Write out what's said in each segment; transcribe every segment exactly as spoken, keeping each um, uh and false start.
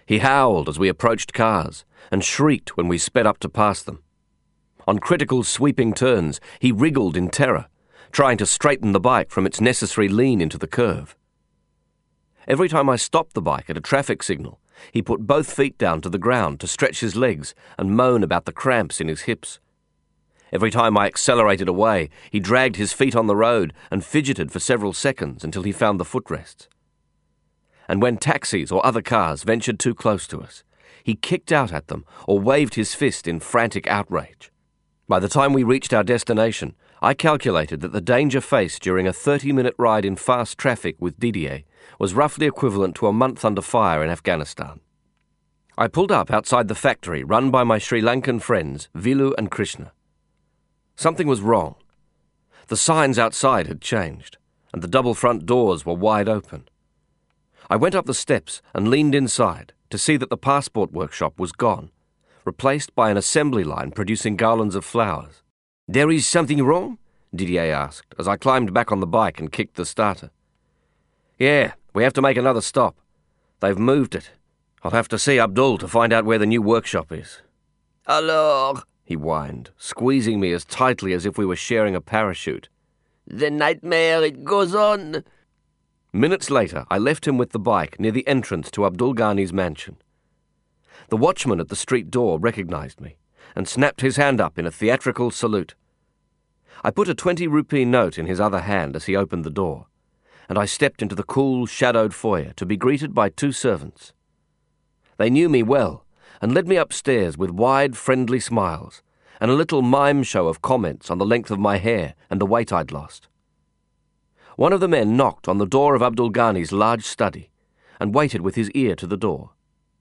He howled as we approached cars and shrieked when we sped up to pass them. On critical sweeping turns, he wriggled in terror, trying to straighten the bike from its necessary lean into the curve. Every time I stopped the bike at a traffic signal, he put both feet down to the ground to stretch his legs and moan about the cramps in his hips. Every time I accelerated away, he dragged his feet on the road and fidgeted for several seconds until he found the footrests. And when taxis or other cars ventured too close to us, he kicked out at them or waved his fist in frantic outrage. By the time we reached our destination, I calculated that the danger faced during a thirty-minute ride in fast traffic with Didier was roughly equivalent to a month under fire in Afghanistan. I pulled up outside the factory run by my Sri Lankan friends, Vilu and Krishna. Something was wrong. The signs outside had changed, and the double front doors were wide open. I went up the steps and leaned inside to see that the passport workshop was gone, replaced by an assembly line producing garlands of flowers. "There is something wrong?" Didier asked as I climbed back on the bike and kicked the starter. "Yeah, we have to make another stop. They've moved it. I'll have to see Abdul to find out where the new workshop is." "Alors," he whined, squeezing me as tightly as if we were sharing a parachute. "The nightmare, it goes on." Minutes later, I left him with the bike near the entrance to Abdul Ghani's mansion. The watchman at the street door recognized me and snapped his hand up in a theatrical salute. I put a twenty-rupee note in his other hand as he opened the door, and I stepped into the cool, shadowed foyer to be greeted by two servants. They knew me well and led me upstairs with wide, friendly smiles and a little mime show of comments on the length of my hair and the weight I'd lost. One of the men knocked on the door of Abdul Ghani's large study and waited with his ear to the door.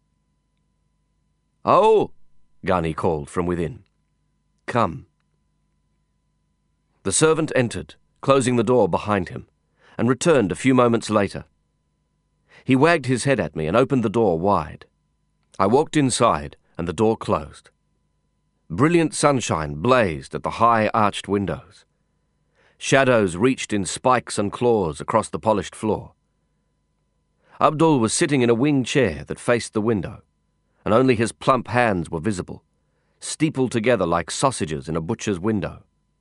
"Oh," Ghani called from within. "Come." The servant entered, closing the door behind him, and returned a few moments later. He wagged his head at me and opened the door wide. I walked inside, and the door closed. Brilliant sunshine blazed at the high arched windows. Shadows reached in spikes and claws across the polished floor. Abdul was sitting in a wing chair that faced the window, and only his plump hands were visible, steepled together like sausages in a butcher's window.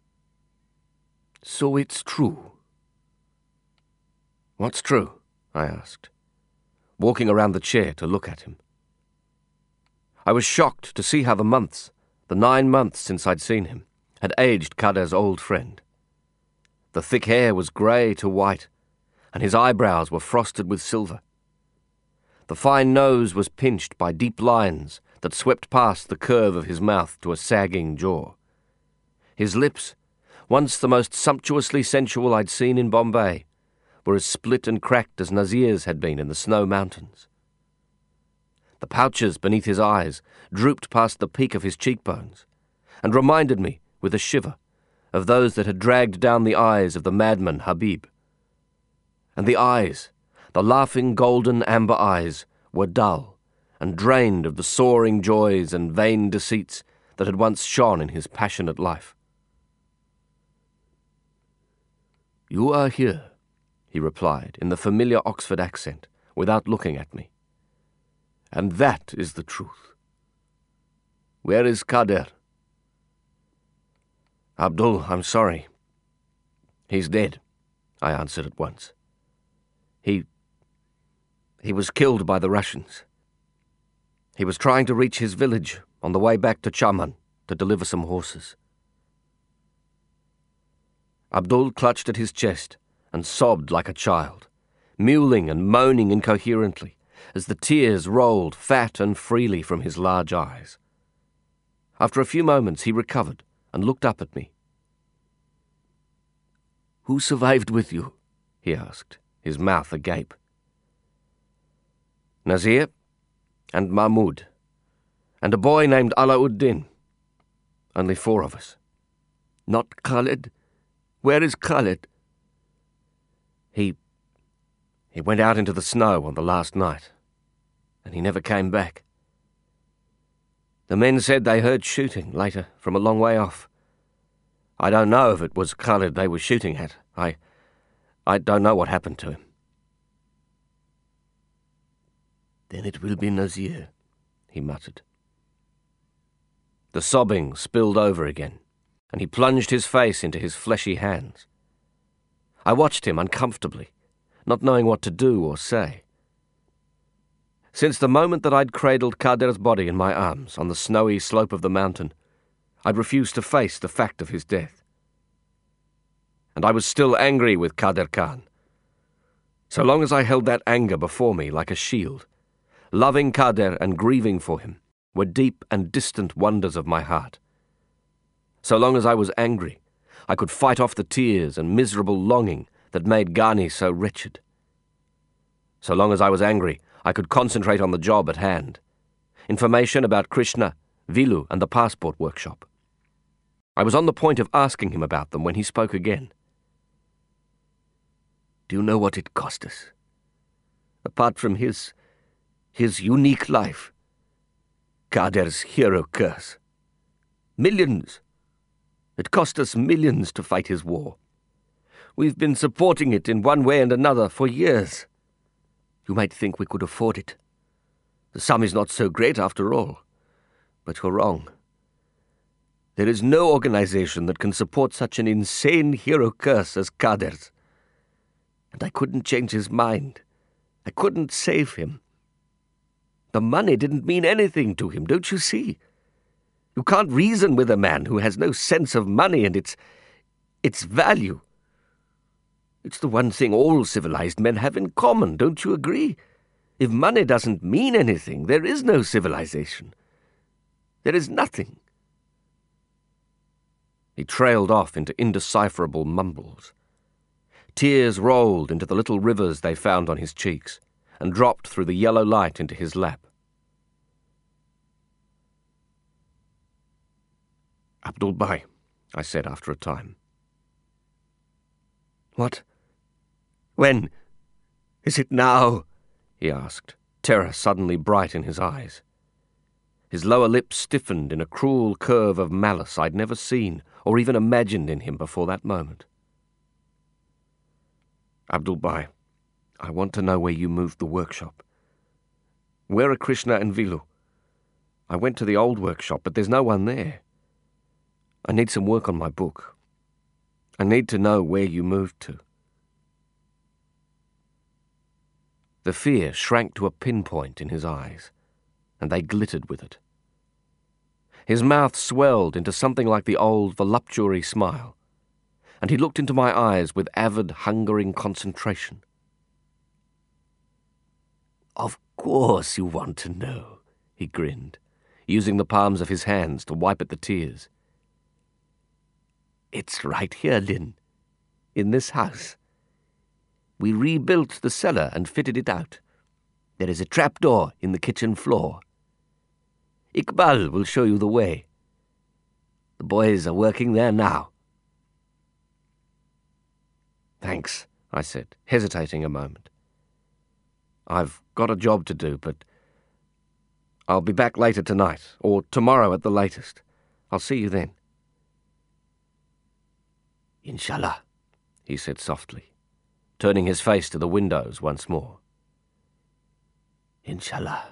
"So it's true." "What's true?" I asked, walking around the chair to look at him. I was shocked to see how the months, the nine months since I'd seen him, had aged Kader's old friend. The thick hair was grey to white, and his eyebrows were frosted with silver. The fine nose was pinched by deep lines that swept past the curve of his mouth to a sagging jaw. His lips, once the most sumptuously sensual I'd seen in Bombay, were as split and cracked as Nazir's had been in the snow mountains. The pouches beneath his eyes drooped past the peak of his cheekbones, and reminded me, with a shiver, of those that had dragged down the eyes of the madman Habib. And the eyes, the laughing golden amber eyes, were dull and drained of the soaring joys and vain deceits that had once shone in his passionate life. "You are here," he replied in the familiar Oxford accent, without looking at me. "And that is the truth. Where is Kader?" "Abdul, I'm sorry. He's dead," I answered at once. He... he was killed by the Russians. He was trying to reach his village on the way back to Chaman to deliver some horses." Abdul clutched at his chest and sobbed like a child, mewling and moaning incoherently as the tears rolled fat and freely from his large eyes. After a few moments he recovered and looked up at me. "Who survived with you?" he asked, his mouth agape. "Nazir and Mahmud, and a boy named Alauddin. Only four of us." "Not Khaled? Where is Khaled?" He... he went out into the snow on the last night, and he never came back. The men said they heard shooting later from a long way off. I don't know if it was Khaled they were shooting at. I... I don't know what happened to him." Then it will be Nazir, he muttered. The sobbing spilled over again, and he plunged his face into his fleshy hands. I watched him uncomfortably, not knowing what to do or say. Since the moment that I'd cradled Kader's body in my arms on the snowy slope of the mountain, I'd refused to face the fact of his death. And I was still angry with Kader Khan. So long as I held that anger before me like a shield, loving Kader and grieving for him were deep and distant wonders of my heart. So long as I was angry, I could fight off the tears and miserable longing that made Ghani so wretched. So long as I was angry, I could concentrate on the job at hand. Information about Krishna, Vilu, and the passport workshop. I was on the point of asking him about them when he spoke again. Do you know what it cost us? Apart from his... his unique life. Kader's hero curse. Millions. It cost us millions to fight his war. We've been supporting it in one way and another for years. You might think we could afford it. The sum is not so great after all. But you're wrong. There is no organization that can support such an insane hero curse as Kader's. And I couldn't change his mind. I couldn't save him. The money didn't mean anything to him, don't you see? You can't reason with a man who has no sense of money and its... its value. It's the one thing all civilized men have in common, don't you agree? If money doesn't mean anything, there is no civilization. There is nothing. He trailed off into indecipherable mumbles. Tears rolled into the little rivers they found on his cheeks and dropped through the yellow light into his lap. Abdul Bhai, I said after a time. What? When? Is it now? He asked, terror suddenly bright in his eyes. His lower lip stiffened in a cruel curve of malice I'd never seen or even imagined in him before that moment. Abdul Bhai, I want to know where you moved the workshop. Where are Krishna and Vilu? I went to the old workshop, but there's no one there. I need some work on my book. I need to know where you moved to. The fear shrank to a pinpoint in his eyes, and they glittered with it. His mouth swelled into something like the old voluptuary smile, and he looked into my eyes with avid, hungering concentration. Of course you want to know, he grinned, using the palms of his hands to wipe at the tears. It's right here, Lin, in this house. We rebuilt the cellar and fitted it out. There is a trapdoor in the kitchen floor. Iqbal will show you the way. The boys are working there now. Thanks, I said, hesitating a moment. I've got a job to do, but I'll be back later tonight, or tomorrow at the latest. I'll see you then. Inshallah, he said softly, turning his face to the windows once more. Inshallah.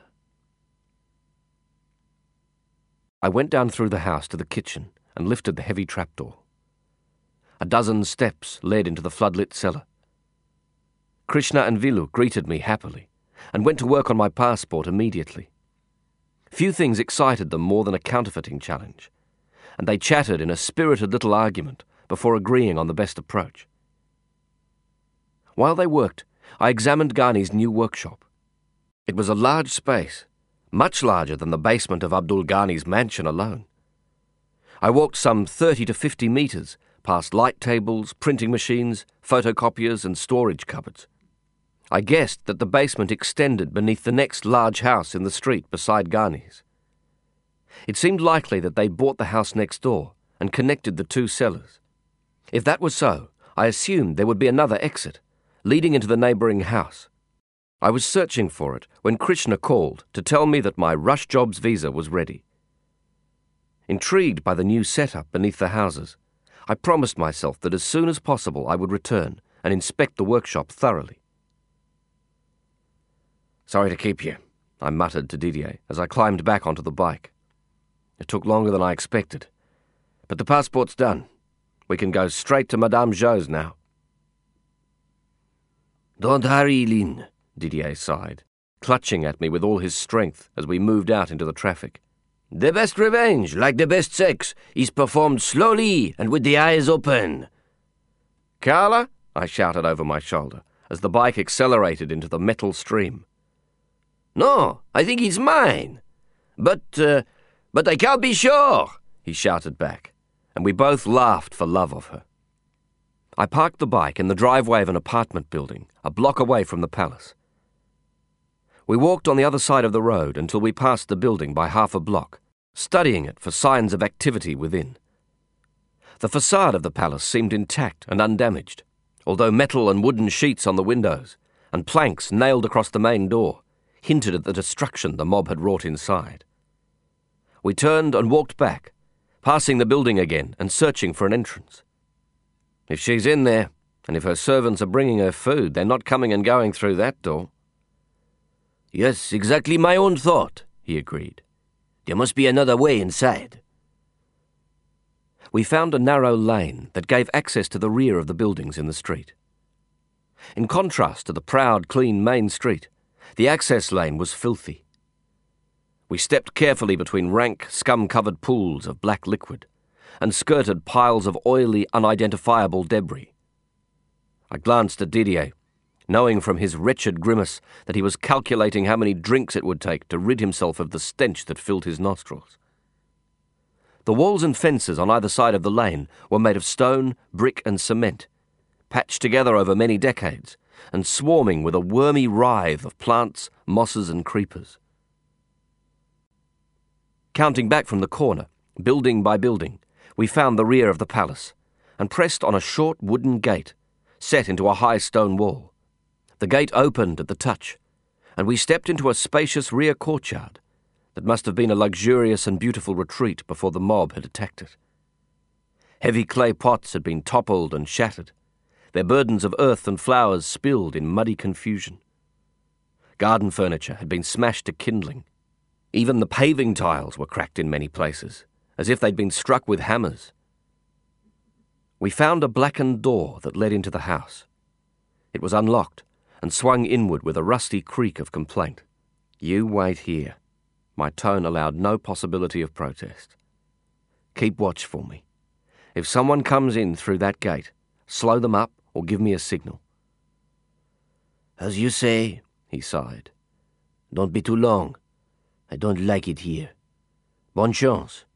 I went down through the house to the kitchen and lifted the heavy trapdoor. A dozen steps led into the floodlit cellar. Krishna and Vilu greeted me happily and went to work on my passport immediately. Few things excited them more than a counterfeiting challenge, and they chattered in a spirited little argument before agreeing on the best approach. While they worked, I examined Ghani's new workshop. It was a large space, much larger than the basement of Abdul Ghani's mansion alone. I walked some thirty to fifty metres past light tables, printing machines, photocopiers and storage cupboards. I guessed that the basement extended beneath the next large house in the street beside Ghani's. It seemed likely that they bought the house next door and connected the two cellars. If that was so, I assumed there would be another exit, leading into the neighbouring house. I was searching for it when Krishna called to tell me that my Rush Jobs visa was ready. Intrigued by the new setup beneath the houses, I promised myself that as soon as possible I would return and inspect the workshop thoroughly. Sorry to keep you, I muttered to Didier as I climbed back onto the bike. It took longer than I expected, but the passport's done. We can go straight to Madame Jo's now. Don't hurry, Lin, Didier sighed, clutching at me with all his strength as we moved out into the traffic. The best revenge, like the best sex, is performed slowly and with the eyes open. Carla, I shouted over my shoulder as the bike accelerated into the metal stream. No, I think he's mine. But, uh, but I can't be sure, he shouted back, and we both laughed for love of her. I parked the bike in the driveway of an apartment building, a block away from the palace. We walked on the other side of the road until we passed the building by half a block, studying it for signs of activity within. The facade of the palace seemed intact and undamaged, although metal and wooden sheets on the windows and planks nailed across the main door hinted at the destruction the mob had wrought inside. We turned and walked back, passing the building again and searching for an entrance. If she's in there, and if her servants are bringing her food, they're not coming and going through that door. Yes, exactly my own thought, he agreed. There must be another way inside. We found a narrow lane that gave access to the rear of the buildings in the street. In contrast to the proud, clean main street, the access lane was filthy. We stepped carefully between rank, scum-covered pools of black liquid and skirted piles of oily, unidentifiable debris. I glanced at Didier, knowing from his wretched grimace that he was calculating how many drinks it would take to rid himself of the stench that filled his nostrils. The walls and fences on either side of the lane were made of stone, brick and cement, patched together over many decades and swarming with a wormy writhe of plants, mosses and creepers. Counting back from the corner, building by building, we found the rear of the palace and pressed on a short wooden gate set into a high stone wall. The gate opened at the touch, and we stepped into a spacious rear courtyard that must have been a luxurious and beautiful retreat before the mob had attacked it. Heavy clay pots had been toppled and shattered, their burdens of earth and flowers spilled in muddy confusion. Garden furniture had been smashed to kindling. Even the paving tiles were cracked in many places, as if they'd been struck with hammers. We found a blackened door that led into the house. It was unlocked and swung inward with a rusty creak of complaint. You wait here. My tone allowed no possibility of protest. Keep watch for me. If someone comes in through that gate, slow them up or give me a signal. As you say, he sighed. Don't be too long. I don't like it here. Bonne chance.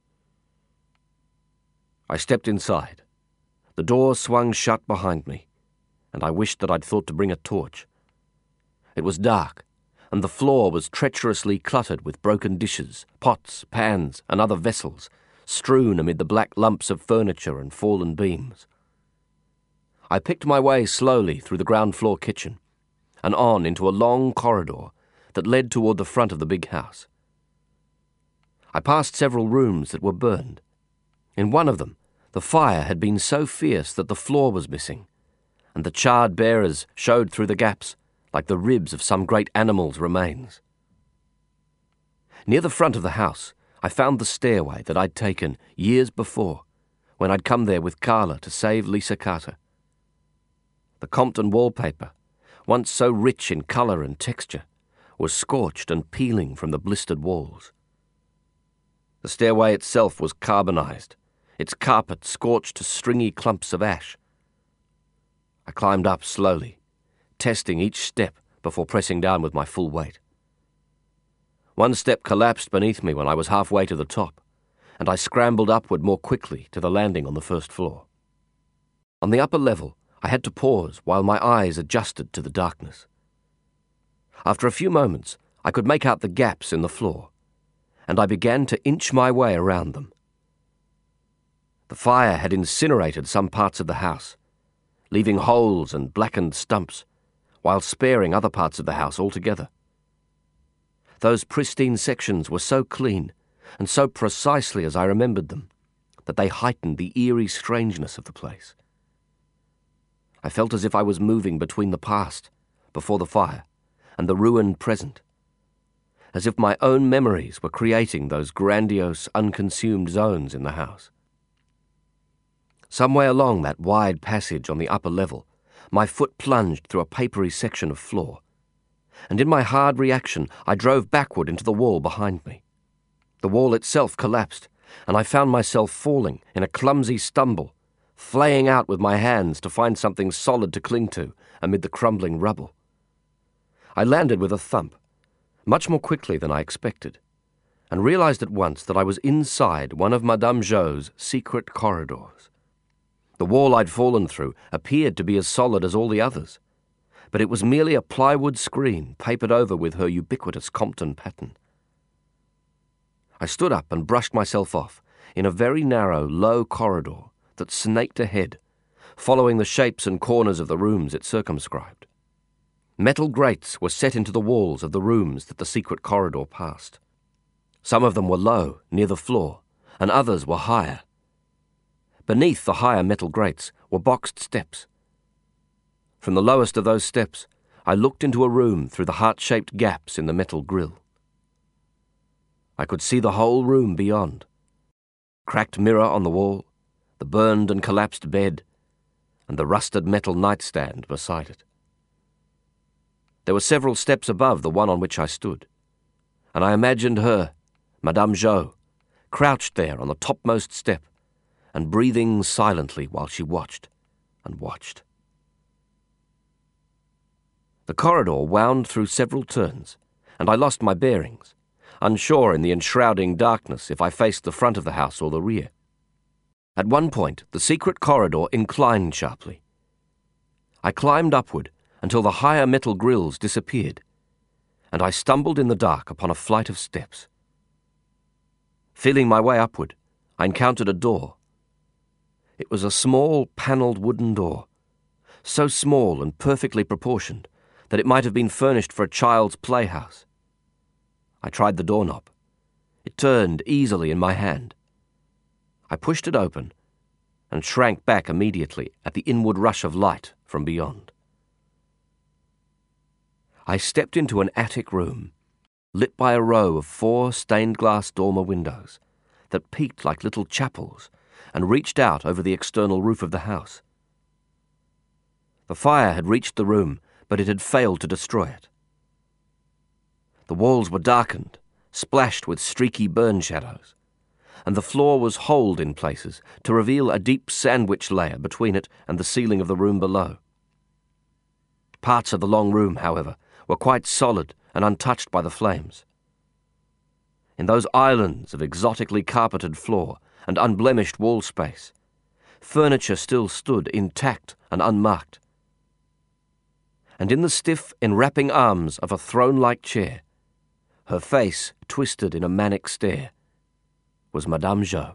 I stepped inside. The door swung shut behind me, and I wished that I'd thought to bring a torch. It was dark, and the floor was treacherously cluttered with broken dishes, pots, pans, and other vessels, strewn amid the black lumps of furniture and fallen beams. I picked my way slowly through the ground floor kitchen, and on into a long corridor that led toward the front of the big house. I passed several rooms that were burned. In one of them, the fire had been so fierce that the floor was missing, and the charred bearers showed through the gaps like the ribs of some great animal's remains. Near the front of the house, I found the stairway that I'd taken years before, when I'd come there with Carla to save Lisa Carter. The Compton wallpaper, once so rich in colour and texture, was scorched and peeling from the blistered walls. The stairway itself was carbonized, its carpet scorched to stringy clumps of ash. I climbed up slowly, testing each step before pressing down with my full weight. One step collapsed beneath me when I was halfway to the top, and I scrambled upward more quickly to the landing on the first floor. On the upper level, I had to pause while my eyes adjusted to the darkness. After a few moments, I could make out the gaps in the floor, and I began to inch my way around them. The fire had incinerated some parts of the house, leaving holes and blackened stumps, while sparing other parts of the house altogether. Those pristine sections were so clean, and so precisely as I remembered them, that they heightened the eerie strangeness of the place. I felt as if I was moving between the past, before the fire, and the ruined present, as if my own memories were creating those grandiose, unconsumed zones in the house. Some way along that wide passage on the upper level, my foot plunged through a papery section of floor, and in my hard reaction I drove backward into the wall behind me. The wall itself collapsed, and I found myself falling in a clumsy stumble, flaying out with my hands to find something solid to cling to amid the crumbling rubble. I landed with a thump, much more quickly than I expected, and realized at once that I was inside one of Madame Jo's secret corridors. The wall I'd fallen through appeared to be as solid as all the others, but it was merely a plywood screen papered over with her ubiquitous Compton pattern. I stood up and brushed myself off in a very narrow, low corridor that snaked ahead, following the shapes and corners of the rooms it circumscribed. Metal grates were set into the walls of the rooms that the secret corridor passed. Some of them were low, near the floor, and others were higher. Beneath the higher metal grates were boxed steps. From the lowest of those steps, I looked into a room through the heart-shaped gaps in the metal grille. I could see the whole room beyond. Cracked mirror on the wall, the burned and collapsed bed, and the rusted metal nightstand beside it. There were several steps above the one on which I stood, and I imagined her, Madame Jo, crouched there on the topmost step and breathing silently while she watched and watched. The corridor wound through several turns, and I lost my bearings, unsure in the enshrouding darkness if I faced the front of the house or the rear. At one point, the secret corridor inclined sharply. I climbed upward until the higher metal grilles disappeared, and I stumbled in the dark upon a flight of steps. Feeling my way upward, I encountered a door. It was a small, panelled wooden door, so small and perfectly proportioned that it might have been furnished for a child's playhouse. I tried the doorknob. It turned easily in my hand. I pushed it open and shrank back immediately at the inward rush of light from beyond. I stepped into an attic room, lit by a row of four stained-glass dormer windows that peaked like little chapels and reached out over the external roof of the house. The fire had reached the room, but it had failed to destroy it. The walls were darkened, splashed with streaky burn shadows, and the floor was holed in places to reveal a deep sandwich layer between it and the ceiling of the room below. Parts of the long room, however, were quite solid and untouched by the flames. In those islands of exotically carpeted floor and unblemished wall space, furniture still stood intact and unmarked. And in the stiff, enwrapping arms of a throne-like chair, her face twisted in a manic stare, was Madame Jo.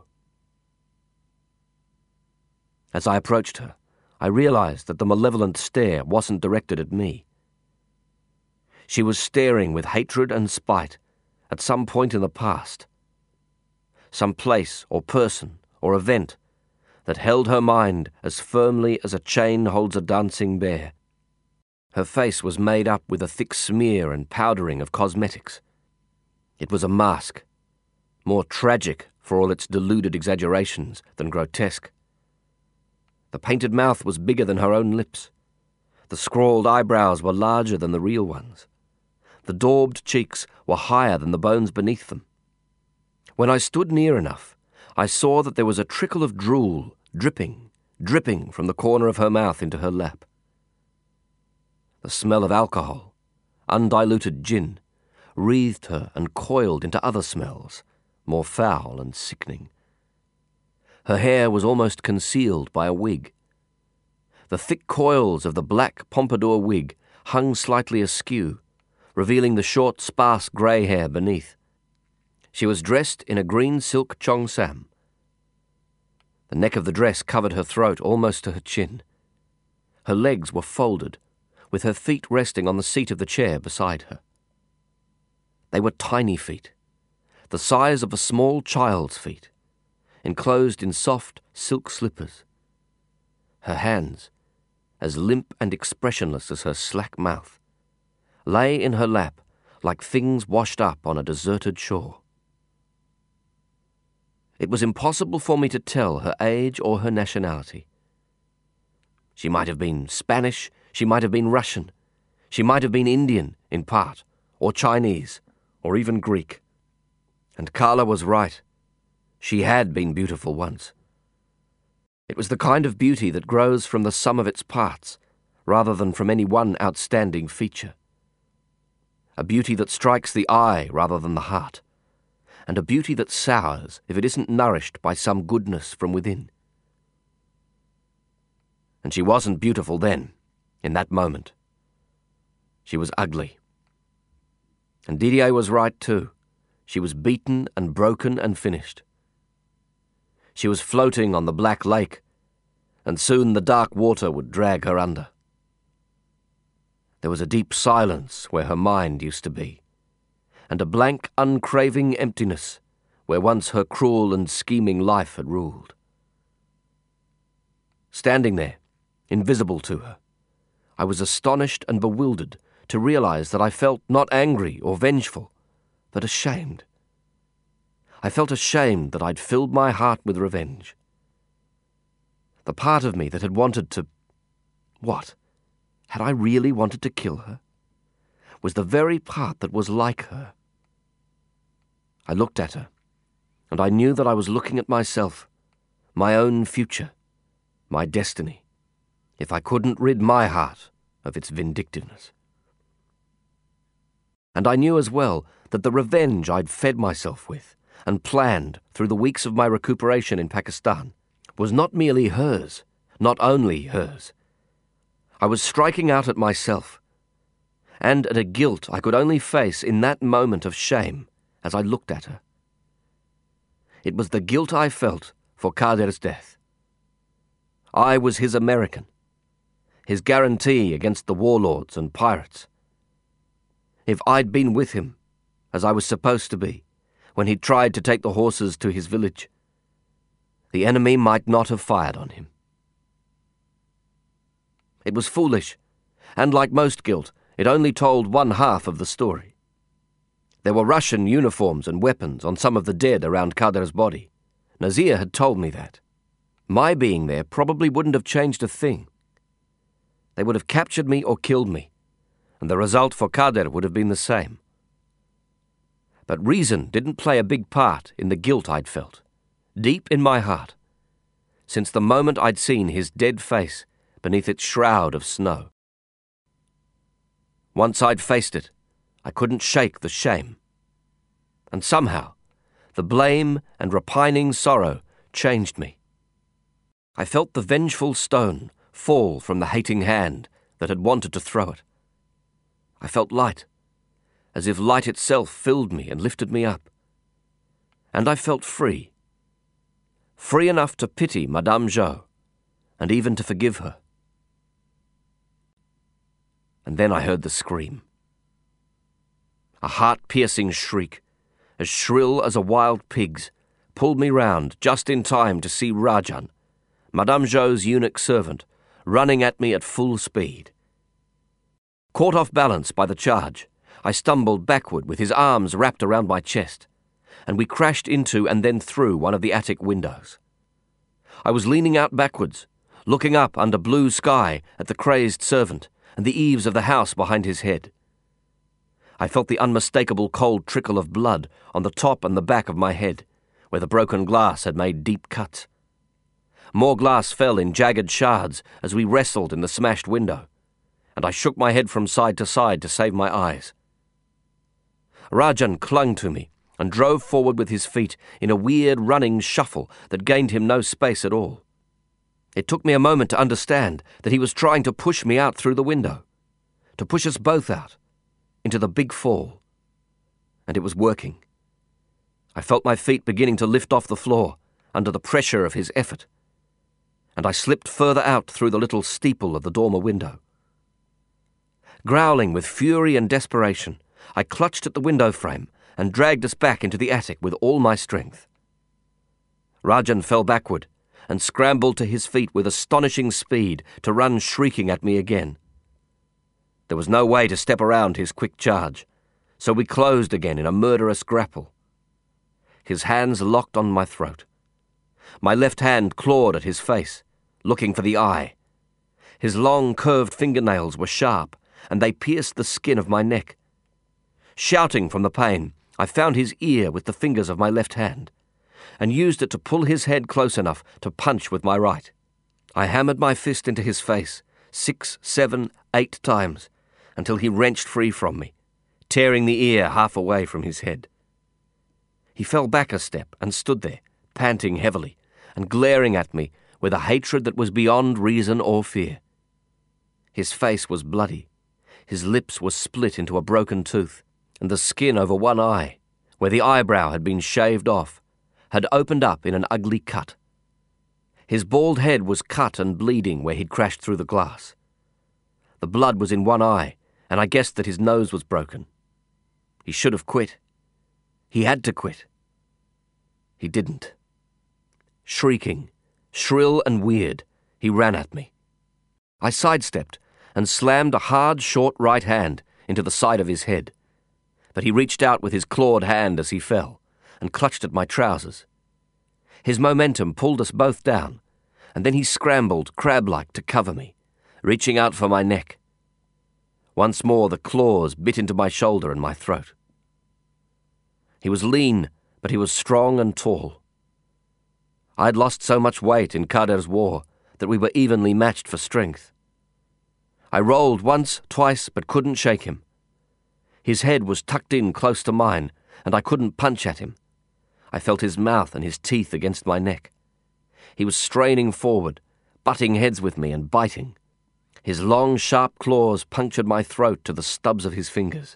As I approached her, I realized that the malevolent stare wasn't directed at me. She was staring with hatred and spite at some point in the past, some place or person or event that held her mind as firmly as a chain holds a dancing bear. Her face was made up with a thick smear and powdering of cosmetics. It was a mask, more tragic for all its deluded exaggerations than grotesque. The painted mouth was bigger than her own lips. The scrawled eyebrows were larger than the real ones. The daubed cheeks were higher than the bones beneath them. When I stood near enough, I saw that there was a trickle of drool dripping, dripping from the corner of her mouth into her lap. The smell of alcohol, undiluted gin, wreathed her and coiled into other smells, more foul and sickening. Her hair was almost concealed by a wig. The thick coils of the black pompadour wig hung slightly askew, revealing the short, sparse grey hair beneath. She was dressed in a green silk cheongsam. The neck of the dress covered her throat almost to her chin. Her legs were folded, with her feet resting on the seat of the chair beside her. They were tiny feet, the size of a small child's feet, enclosed in soft silk slippers. Her hands, as limp and expressionless as her slack mouth, lay in her lap like things washed up on a deserted shore. It was impossible for me to tell her age or her nationality. She might have been Spanish, she might have been Russian, she might have been Indian in part, or Chinese, or even Greek. And Carla was right. She had been beautiful once. It was the kind of beauty that grows from the sum of its parts, rather than from any one outstanding feature. A beauty that strikes the eye rather than the heart, and a beauty that sours if it isn't nourished by some goodness from within. And she wasn't beautiful then, in that moment. She was ugly. And Didier was right too. She was beaten and broken and finished. She was floating on the black lake, and soon the dark water would drag her under. There was a deep silence where her mind used to be, and a blank, uncraving emptiness where once her cruel and scheming life had ruled. Standing there, invisible to her, I was astonished and bewildered to realize that I felt not angry or vengeful, but ashamed. I felt ashamed that I'd filled my heart with revenge. The part of me that had wanted to... What? Had I really wanted to kill her? Was the very part that was like her. I looked at her, and I knew that I was looking at myself, my own future, my destiny, if I couldn't rid my heart of its vindictiveness. And I knew as well that the revenge I'd fed myself with and planned through the weeks of my recuperation in Pakistan was not merely hers, not only hers. I was striking out at myself, and at a guilt I could only face in that moment of shame as I looked at her. It was the guilt I felt for Kader's death. I was his American, his guarantee against the warlords and pirates. If I'd been with him, as I was supposed to be, when he tried to take the horses to his village, the enemy might not have fired on him. It was foolish, and like most guilt, it only told one half of the story. There were Russian uniforms and weapons on some of the dead around Kader's body. Nazir had told me that. My being there probably wouldn't have changed a thing. They would have captured me or killed me, and the result for Kader would have been the same. But reason didn't play a big part in the guilt I'd felt, deep in my heart, since the moment I'd seen his dead face beneath its shroud of snow. Once I'd faced it, I couldn't shake the shame. And somehow, the blame and repining sorrow changed me. I felt the vengeful stone fall from the hating hand that had wanted to throw it. I felt light, as if light itself filled me and lifted me up. And I felt free, free enough to pity Madame Jo, and even to forgive her. And then I heard the scream. A heart-piercing shriek, as shrill as a wild pig's, pulled me round just in time to see Rajan, Madame Jo's eunuch servant, running at me at full speed. Caught off balance by the charge, I stumbled backward with his arms wrapped around my chest, and we crashed into and then through one of the attic windows. I was leaning out backwards, looking up under blue sky at the crazed servant and the eaves of the house behind his head. I felt the unmistakable cold trickle of blood on the top and the back of my head, where the broken glass had made deep cuts. More glass fell in jagged shards as we wrestled in the smashed window, and I shook my head from side to side to save my eyes. Rajan clung to me and drove forward with his feet in a weird running shuffle that gained him no space at all. It took me a moment to understand that he was trying to push me out through the window, to push us both out, into the big fall. And it was working. I felt my feet beginning to lift off the floor under the pressure of his effort, and I slipped further out through the little steeple of the dormer window. Growling with fury and desperation, I clutched at the window frame and dragged us back into the attic with all my strength. Rajan fell backward and scrambled to his feet with astonishing speed to run shrieking at me again. There was no way to step around his quick charge, so we closed again in a murderous grapple. His hands locked on my throat. My left hand clawed at his face, looking for the eye. His long, curved fingernails were sharp, and they pierced the skin of my neck. Shouting from the pain, I found his ear with the fingers of my left hand, and used it to pull his head close enough to punch with my right. I hammered my fist into his face, six, seven, eight times, until he wrenched free from me, tearing the ear half away from his head. He fell back a step and stood there, panting heavily, and glaring at me with a hatred that was beyond reason or fear. His face was bloody, his lips were split into a broken tooth, and the skin over one eye, where the eyebrow had been shaved off, had opened up in an ugly cut. His bald head was cut and bleeding where he'd crashed through the glass. The blood was in one eye, and I guessed that his nose was broken. He should have quit. He had to quit. He didn't. Shrieking, shrill and weird, he ran at me. I sidestepped and slammed a hard, short right hand into the side of his head, but he reached out with his clawed hand as he fell and clutched at my trousers. His momentum pulled us both down, and then he scrambled crab-like to cover me, reaching out for my neck. Once more the claws bit into my shoulder and my throat. He was lean, but he was strong and tall. I had lost so much weight in Kader's war that we were evenly matched for strength. I rolled once, twice, but couldn't shake him. His head was tucked in close to mine, and I couldn't punch at him. I felt his mouth and his teeth against my neck. He was straining forward, butting heads with me and biting. His long, sharp claws punctured my throat to the stubs of his fingers.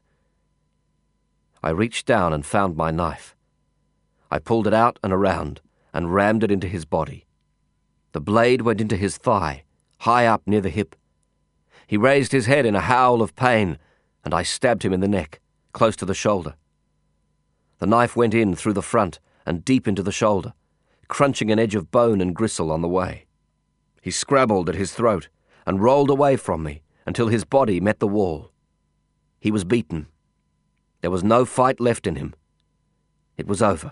I reached down and found my knife. I pulled it out and around and rammed it into his body. The blade went into his thigh, high up near the hip. He raised his head in a howl of pain, and I stabbed him in the neck, close to the shoulder. The knife went in through the front and deep into the shoulder, crunching an edge of bone and gristle on the way. He scrabbled at his throat and rolled away from me until his body met the wall. He was beaten. There was no fight left in him. It was over.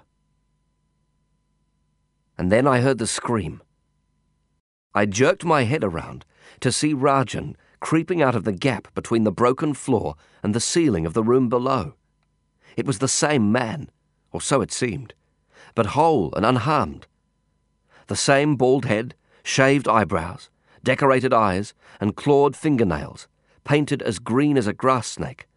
And then I heard the scream. I jerked my head around to see Rajan creeping out of the gap between the broken floor and the ceiling of the room below. It was the same man, or so it seemed, but whole and unharmed. The same bald head, shaved eyebrows, decorated eyes, and clawed fingernails, painted as green as a grass snake.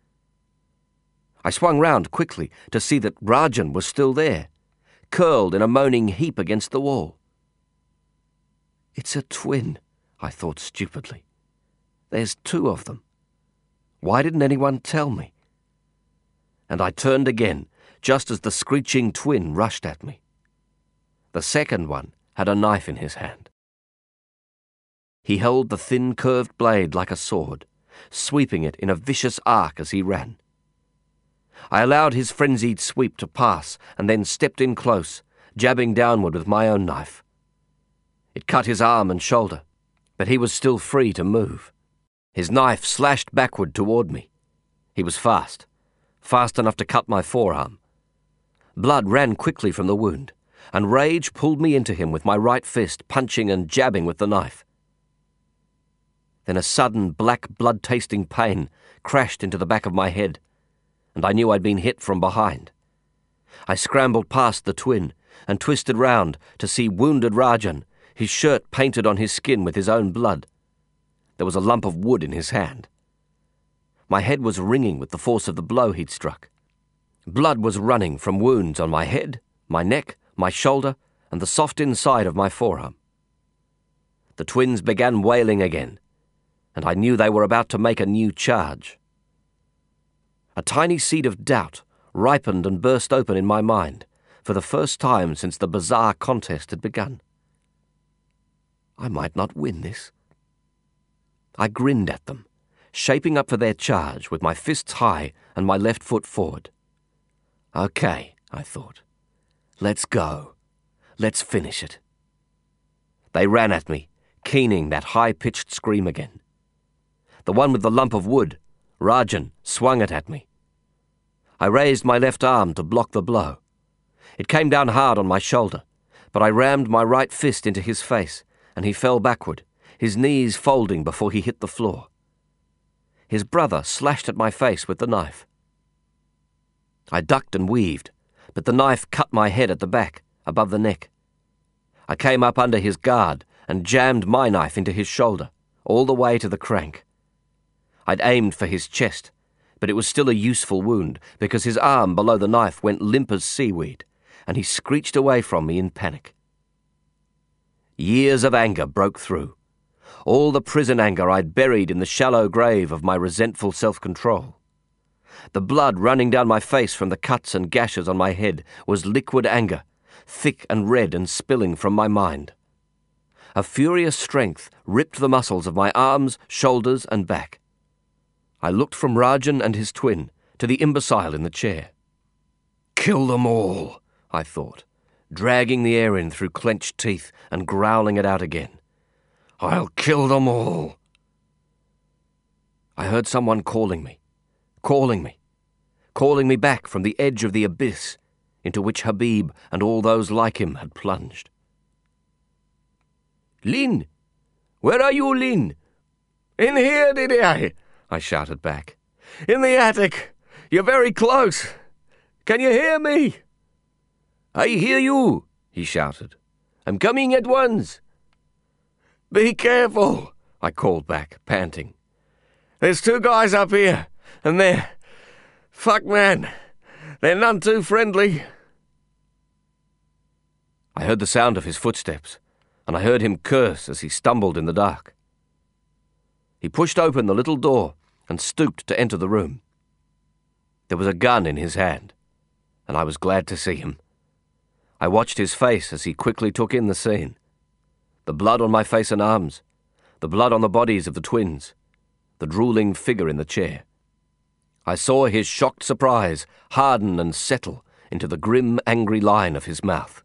I swung round quickly to see that Rajan was still there, curled in a moaning heap against the wall. It's a twin, I thought stupidly. There's two of them. Why didn't anyone tell me? And I turned again, just as the screeching twin rushed at me. The second one had a knife in his hand. He held the thin curved blade like a sword, sweeping it in a vicious arc as he ran. I allowed his frenzied sweep to pass and then stepped in close, jabbing downward with my own knife. It cut his arm and shoulder, but he was still free to move. His knife slashed backward toward me. He was fast, fast enough to cut my forearm. Blood ran quickly from the wound, and rage pulled me into him with my right fist, punching and jabbing with the knife. Then a sudden, black, blood-tasting pain crashed into the back of my head, and I knew I'd been hit from behind. I scrambled past the twin and twisted round to see wounded Rajan, his shirt painted on his skin with his own blood. There was a lump of wood in his hand. My head was ringing with the force of the blow he'd struck. Blood was running from wounds on my head, my neck, my shoulder, and the soft inside of my forearm. The twins began wailing again, and I knew they were about to make a new charge. A tiny seed of doubt ripened and burst open in my mind for the first time since the bizarre contest had begun. I might not win this. I grinned at them, shaping up for their charge with my fists high and my left foot forward. Okay, I thought. Let's go. Let's finish it. They ran at me, keening that high-pitched scream again. The one with the lump of wood, Rajan, swung it at me. I raised my left arm to block the blow. It came down hard on my shoulder, but I rammed my right fist into his face, and he fell backward, his knees folding before he hit the floor. His brother slashed at my face with the knife. I ducked and weaved, but the knife cut my head at the back, above the neck. I came up under his guard and jammed my knife into his shoulder, all the way to the crank. I'd aimed for his chest, but it was still a useful wound because his arm below the knife went limp as seaweed, and he screeched away from me in panic. Years of anger broke through, all the prison anger I'd buried in the shallow grave of my resentful self-control. The blood running down my face from the cuts and gashes on my head was liquid anger, thick and red and spilling from my mind. A furious strength ripped the muscles of my arms, shoulders, and back. I looked from Rajan and his twin to the imbecile in the chair. "Kill them all," I thought, dragging the air in through clenched teeth and growling it out again. "I'll kill them all." I heard someone calling me, calling me, calling me back from the edge of the abyss into which Habib and all those like him had plunged. "Lin! Where are you, Lin?" "In here, Didier," I shouted back. "In the attic. You're very close. Can you hear me?" "I hear you," he shouted. "I'm coming at once." "Be careful," I called back, panting. "There's two guys up here, and they're... Fuck, man. They're none too friendly." I heard the sound of his footsteps, and I heard him curse as he stumbled in the dark. He pushed open the little door and stooped to enter the room. There was a gun in his hand, and I was glad to see him. I watched his face as he quickly took in the scene. The blood on my face and arms, the blood on the bodies of the twins, the drooling figure in the chair. I saw his shocked surprise harden and settle into the grim, angry line of his mouth.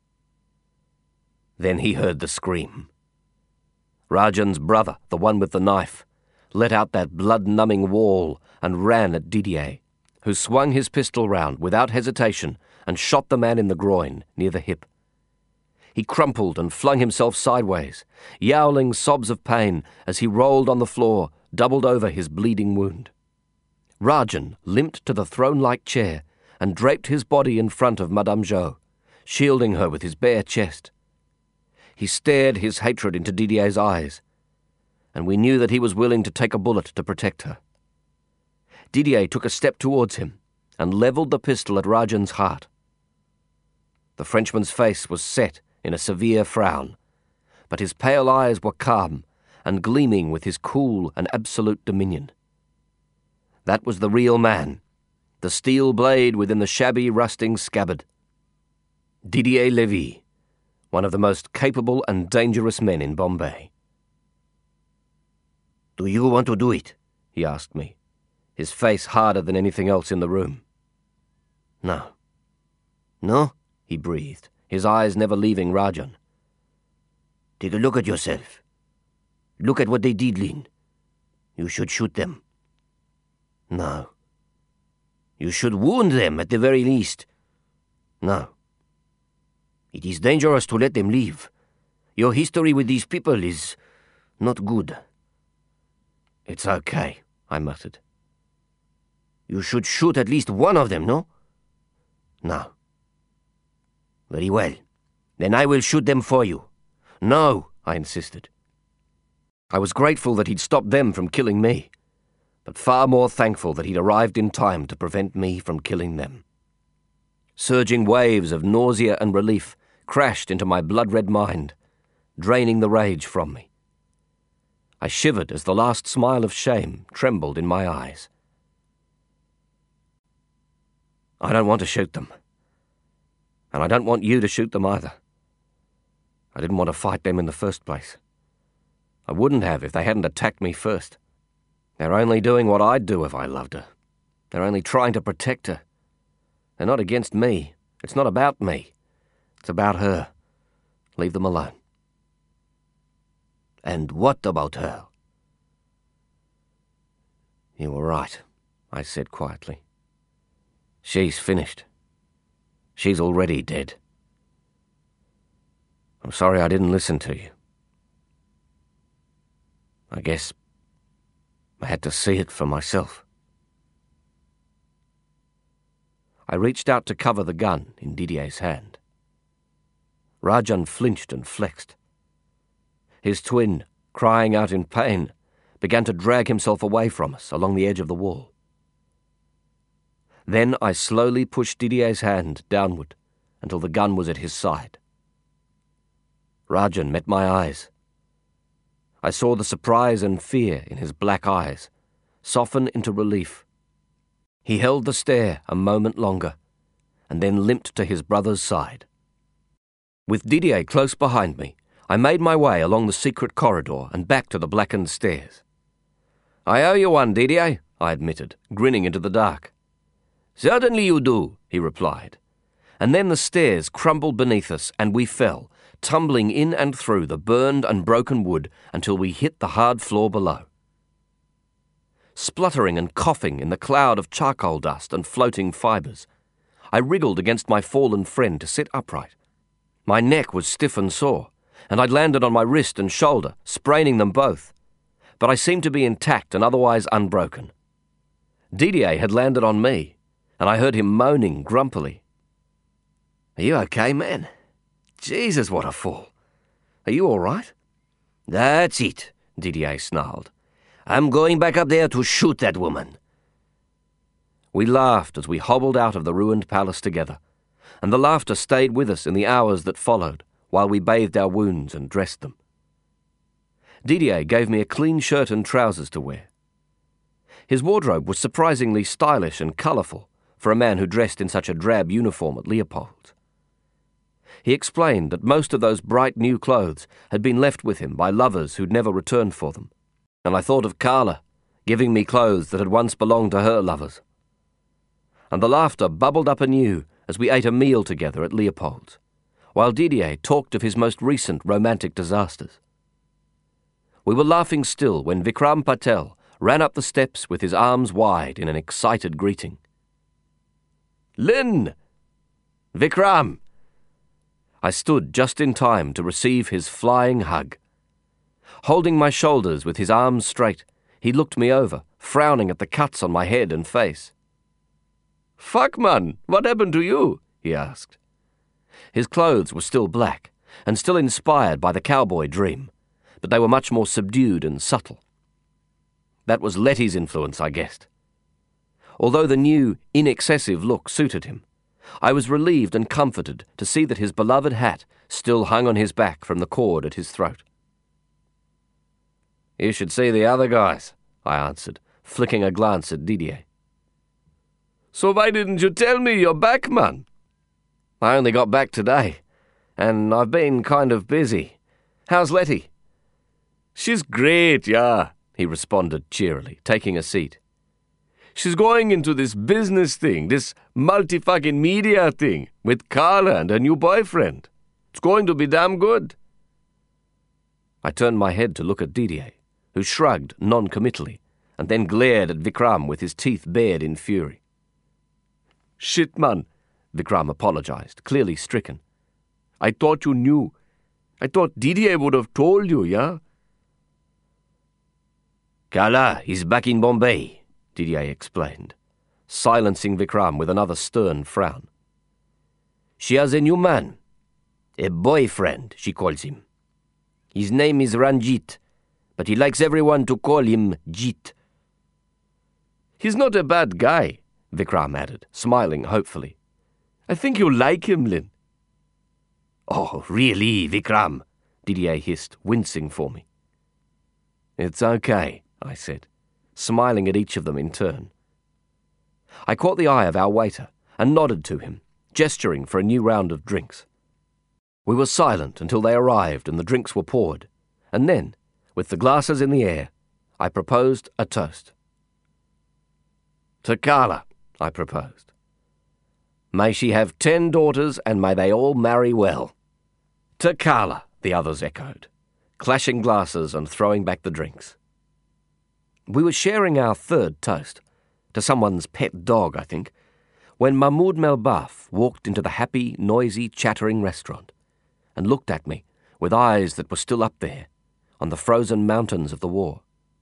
Then he heard the scream. Rajan's brother, the one with the knife, let out that blood-numbing wail and ran at Didier, who swung his pistol round without hesitation and shot the man in the groin near the hip. He crumpled and flung himself sideways, yowling sobs of pain as he rolled on the floor, doubled over his bleeding wound. Rajan limped to the throne-like chair and draped his body in front of Madame Jo, shielding her with his bare chest. He stared his hatred into Didier's eyes, and we knew that he was willing to take a bullet to protect her. Didier took a step towards him and levelled the pistol at Rajan's heart. The Frenchman's face was set in a severe frown, but his pale eyes were calm and gleaming with his cool and absolute dominion. That was the real man, the steel blade within the shabby, rusting scabbard. Didier Lévy, one of the most capable and dangerous men in Bombay. "Do you want to do it?" he asked me, his face harder than anything else in the room. "No." "No?" he breathed, his eyes never leaving Rajan. "Take a look at yourself. Look at what they did, Lin. You should shoot them." "No." "You should wound them at the very least." "No." "It is dangerous to let them leave. Your history with these people is not good." "It's okay," I muttered. "You should shoot at least one of them, no?" "No." "Very well. Then I will shoot them for you." "No," I insisted. I was grateful that he'd stopped them from killing me, but far more thankful that he'd arrived in time to prevent me from killing them. Surging waves of nausea and relief crashed into my blood-red mind, draining the rage from me. I shivered as the last smile of shame trembled in my eyes. I don't want to shoot them. And I don't want you to shoot them either. I didn't want to fight them in the first place. I wouldn't have if they hadn't attacked me first. They're only doing what I'd do if I loved her. They're only trying to protect her. They're not against me. It's not about me. It's about her. Leave them alone. And what about her? You were right, I said quietly. She's finished. She's already dead. I'm sorry I didn't listen to you. I guess I had to see it for myself. I reached out to cover the gun in Didier's hand. Rajan flinched and flexed. His twin, crying out in pain, began to drag himself away from us along the edge of the wall. Then I slowly pushed Didier's hand downward until the gun was at his side. Rajan met my eyes. I saw the surprise and fear in his black eyes soften into relief. He held the stare a moment longer, and then limped to his brother's side. With Didier close behind me, I made my way along the secret corridor and back to the blackened stairs. "I owe you one, Didier," I admitted, grinning into the dark. "Certainly you do," he replied. And then the stairs crumbled beneath us, and we fell, tumbling in and through the burned and broken wood until we hit the hard floor below. Spluttering and coughing in the cloud of charcoal dust and floating fibres, I wriggled against my fallen friend to sit upright. My neck was stiff and sore, and I'd landed on my wrist and shoulder, spraining them both, but I seemed to be intact and otherwise unbroken. Didier had landed on me, and I heard him moaning grumpily. "Are you okay, man? Jesus, what a fall. Are you all right?" "That's it," Didier snarled. "I'm going back up there to shoot that woman." We laughed as we hobbled out of the ruined palace together, and the laughter stayed with us in the hours that followed while we bathed our wounds and dressed them. Didier gave me a clean shirt and trousers to wear. His wardrobe was surprisingly stylish and colourful for a man who dressed in such a drab uniform at Leopold's. He explained that most of those bright new clothes had been left with him by lovers who'd never returned for them, and I thought of Carla giving me clothes that had once belonged to her lovers. And the laughter bubbled up anew as we ate a meal together at Leopold's, while Didier talked of his most recent romantic disasters. We were laughing still when Vikram Patel ran up the steps with his arms wide in an excited greeting. "Lynn! Vikram!" I stood just in time to receive his flying hug. Holding my shoulders with his arms straight, he looked me over, frowning at the cuts on my head and face. "Fuck, man, what happened to you?" he asked. His clothes were still black, and still inspired by the cowboy dream, but they were much more subdued and subtle. That was Letty's influence, I guessed. Although the new, inexcessive look suited him, I was relieved and comforted to see that his beloved hat still hung on his back from the cord at his throat. "You should see the other guys," I answered, flicking a glance at Didier. "So why didn't you tell me you're back, man?" "I only got back today, and I've been kind of busy. How's Letty?" "She's great, yeah," he responded cheerily, taking a seat. "She's going into this business thing, this multi-fucking media thing, with Carla and her new boyfriend. It's going to be damn good." I turned my head to look at Didier, who shrugged non-committally, and then glared at Vikram with his teeth bared in fury. "Shit, man," Vikram apologized, clearly stricken. "I thought you knew. I thought Didier would have told you, yeah?" "Carla is back in Bombay," Didier explained, silencing Vikram with another stern frown. "She has a new man. A boyfriend, she calls him. His name is Ranjit, but he likes everyone to call him Jit." "He's not a bad guy," Vikram added, smiling hopefully. "I think you'll like him, Lynn." "Oh, really, Vikram?" Didier hissed, wincing for me. "It's okay," I said, smiling at each of them in turn. I caught the eye of our waiter and nodded to him, gesturing for a new round of drinks. We were silent until they arrived and the drinks were poured, and then, with the glasses in the air, I proposed a toast. "To Carla," I proposed. "May she have ten daughters and may they all marry well." "To Carla," the others echoed, clashing glasses and throwing back the drinks. We were sharing our third toast, to someone's pet dog, I think, when Mahmoud Melbaf walked into the happy, noisy, chattering restaurant and looked at me with eyes that were still up there on the frozen mountains of the war.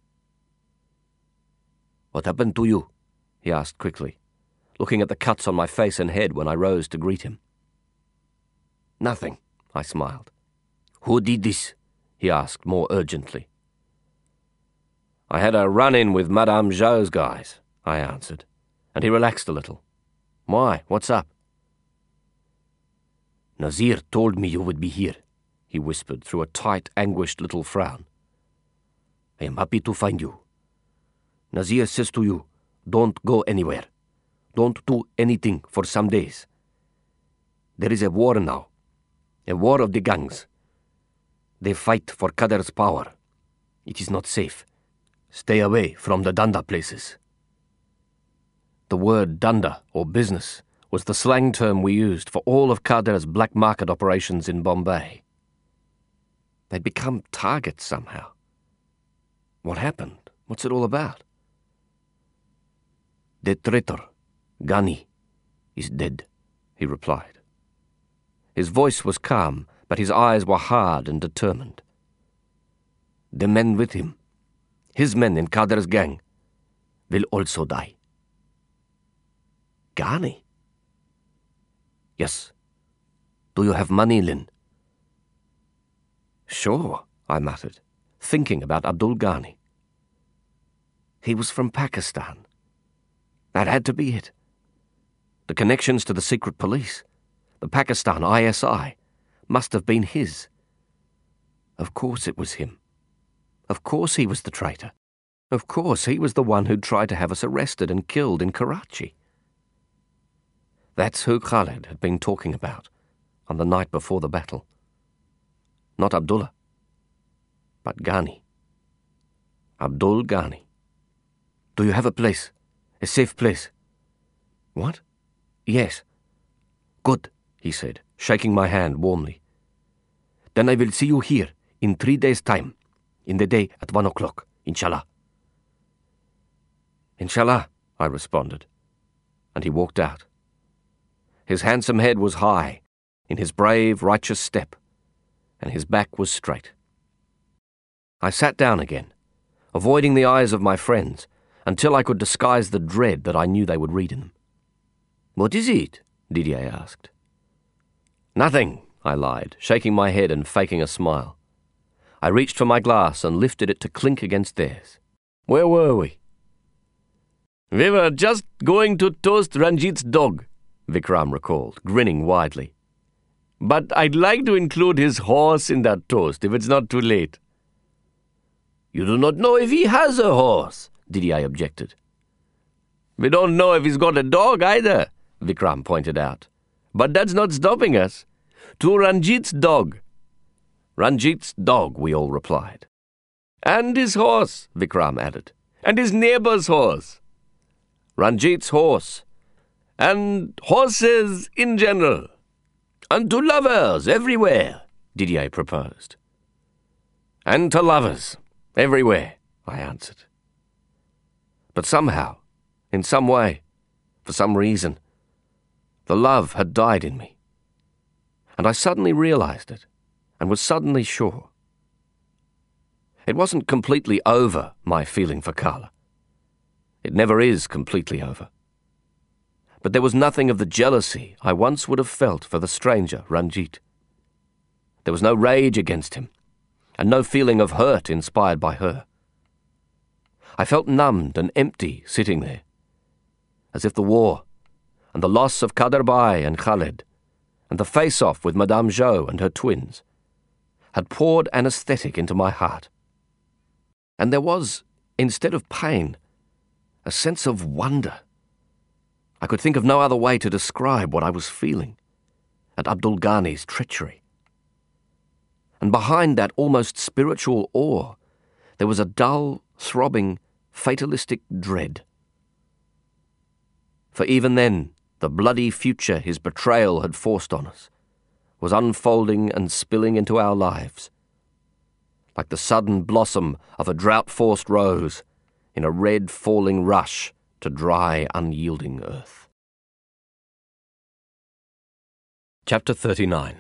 "What happened to you?" he asked quickly, looking at the cuts on my face and head when I rose to greet him. "Nothing," I smiled. "Who did this?" he asked more urgently. "I had a run-in with Madame Zhou's guys," I answered, and he relaxed a little. "Why? What's up?" "Nazir told me you would be here," he whispered through a tight, anguished little frown. "I am happy to find you. Nazir says to you, don't go anywhere. Don't do anything for some days. There is a war now, a war of the gangs. They fight for Kader's power. It is not safe. Stay away from the Danda places." The word Danda, or business, was the slang term we used for all of Kader's black market operations in Bombay. They'd become targets somehow. What happened? What's it all about? "The traitor, Ghani, is dead," he replied. His voice was calm, but his eyes were hard and determined. "The men with him, his men in Kader's gang, will also die." "Ghani?" "Yes. Do you have money, Lin?" "Sure," I muttered, thinking about Abdul Ghani. He was from Pakistan. That had to be it. The connections to the secret police, the Pakistan I S I, must have been his. Of course it was him. Of course he was the traitor. Of course he was the one who'd tried to have us arrested and killed in Karachi. That's who Khaled had been talking about on the night before the battle. Not Abdullah, but Ghani. Abdul Ghani. "Do you have a place? A safe place?" "What? Yes." "Good," he said, shaking my hand warmly. "Then I will see you here in three days' time, in the day at one o'clock, inshallah." "Inshallah," I responded, and he walked out. His handsome head was high, in his brave, righteous step, and his back was straight. I sat down again, avoiding the eyes of my friends, until I could disguise the dread that I knew they would read in them. "What is it?" Didier asked. "Nothing," I lied, shaking my head and faking a smile. I reached for my glass and lifted it to clink against theirs. "Where were we?" "We were just going to toast Ranjit's dog," Vikram recalled, grinning widely. "But I'd like to include his horse in that toast, if it's not too late." "You do not know if he has a horse," Didier objected. "We don't know if he's got a dog either," Vikram pointed out. "But that's not stopping us. To Ranjit's dog." "Ranjit's dog," we all replied. "And his horse," Vikram added. "And his neighbor's horse." "Ranjit's horse." "And horses in general." "And to lovers everywhere," Didier proposed. "And to lovers everywhere," I answered. But somehow, in some way, for some reason, the love had died in me. And I suddenly realized it, and was suddenly sure. It wasn't completely over, my feeling for Carla. It never is completely over. But there was nothing of the jealousy I once would have felt for the stranger, Ranjit. There was no rage against him, and no feeling of hurt inspired by her. I felt numbed and empty sitting there, as if the war, and the loss of Kader Bhai and Khaled, and the face-off with Madame Zhou and her twins, had poured anesthetic into my heart. And there was, instead of pain, a sense of wonder. I could think of no other way to describe what I was feeling, at Abdul Ghani's treachery. And behind that almost spiritual awe, there was a dull, throbbing, fatalistic dread. For even then, the bloody future his betrayal had forced on us was unfolding and spilling into our lives, like the sudden blossom of a drought-forced rose in a red falling rush to dry, unyielding earth. Chapter thirty-nine.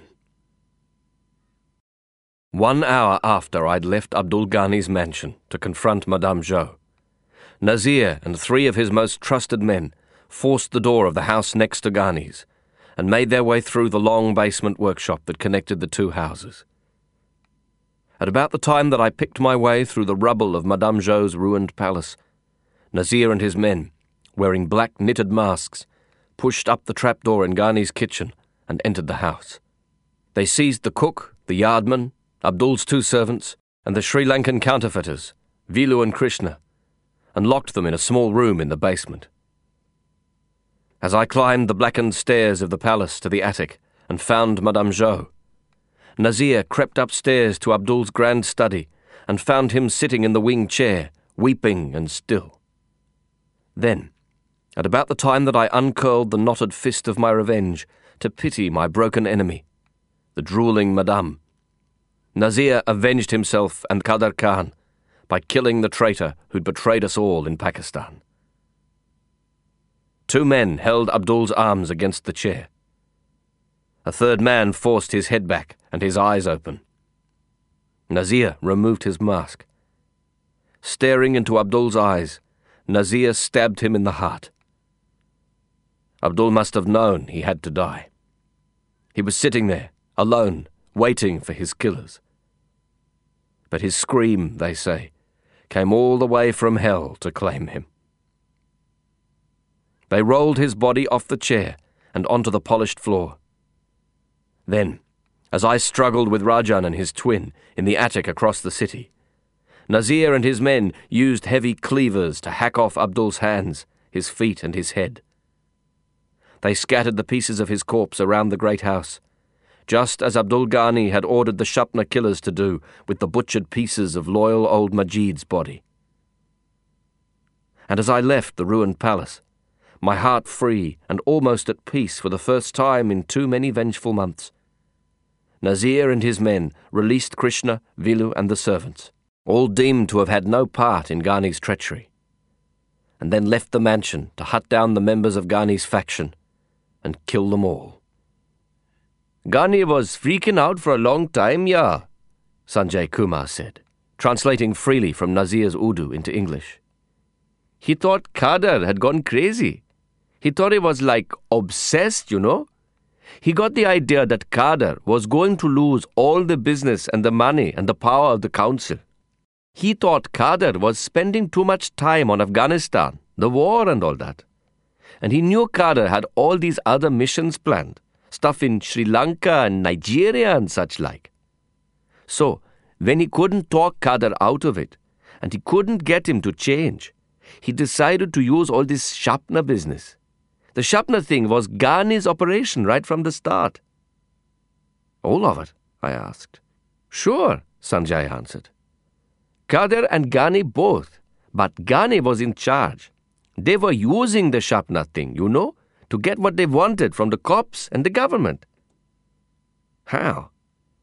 One hour after I'd left Abdul Ghani's mansion to confront Madame Jo, Nazir and three of his most trusted men forced the door of the house next to Ghani's and made their way through the long basement workshop that connected the two houses. At about the time that I picked my way through the rubble of Madame Jo's ruined palace, Nazir and his men, wearing black knitted masks, pushed up the trapdoor in Ghani's kitchen and entered the house. They seized the cook, the yardman, Abdul's two servants, and the Sri Lankan counterfeiters, Vilu and Krishna, and locked them in a small room in the basement. As I climbed the blackened stairs of the palace to the attic and found Madame Jo, Nazir crept upstairs to Abdul's grand study and found him sitting in the wing chair, weeping and still. Then, at about the time that I uncurled the knotted fist of my revenge to pity my broken enemy, the drooling Madame, Nazir avenged himself and Qadar Khan by killing the traitor who'd betrayed us all in Pakistan. Two men held Abdul's arms against the chair. A third man forced his head back and his eyes open. Nazir removed his mask. Staring into Abdul's eyes, Nazir stabbed him in the heart. Abdul must have known he had to die. He was sitting there, alone, waiting for his killers. But his scream, they say, came all the way from hell to claim him. They rolled his body off the chair and onto the polished floor. Then, as I struggled with Rajan and his twin in the attic across the city, Nazir and his men used heavy cleavers to hack off Abdul's hands, his feet and his head. They scattered the pieces of his corpse around the great house, just as Abdul Ghani had ordered the Shapna killers to do with the butchered pieces of loyal old Majid's body. And as I left the ruined palace, my heart free and almost at peace for the first time in too many vengeful months, Nazir and his men released Krishna, Vilu and the servants, all deemed to have had no part in Ghani's treachery, and then left the mansion to hunt down the members of Ghani's faction and kill them all. Ghani was freaking out for a long time, yeah, Sanjay Kumar said, translating freely from Nazir's Urdu into English. He thought Qadar had gone crazy. He thought he was like obsessed, you know. He got the idea that Qadar was going to lose all the business and the money and the power of the council. He thought Qadar was spending too much time on Afghanistan, the war and all that. And he knew Qadar had all these other missions planned, stuff in Sri Lanka and Nigeria and such like. So, when he couldn't talk Qadar out of it, and he couldn't get him to change, he decided to use all this Shapna business. The Shapna thing was Ghani's operation right from the start. All of it? I asked. Sure, Sanjay answered. Qadar and Ghani both, but Ghani was in charge. They were using the Shapna thing, you know, to get what they wanted from the cops and the government. How?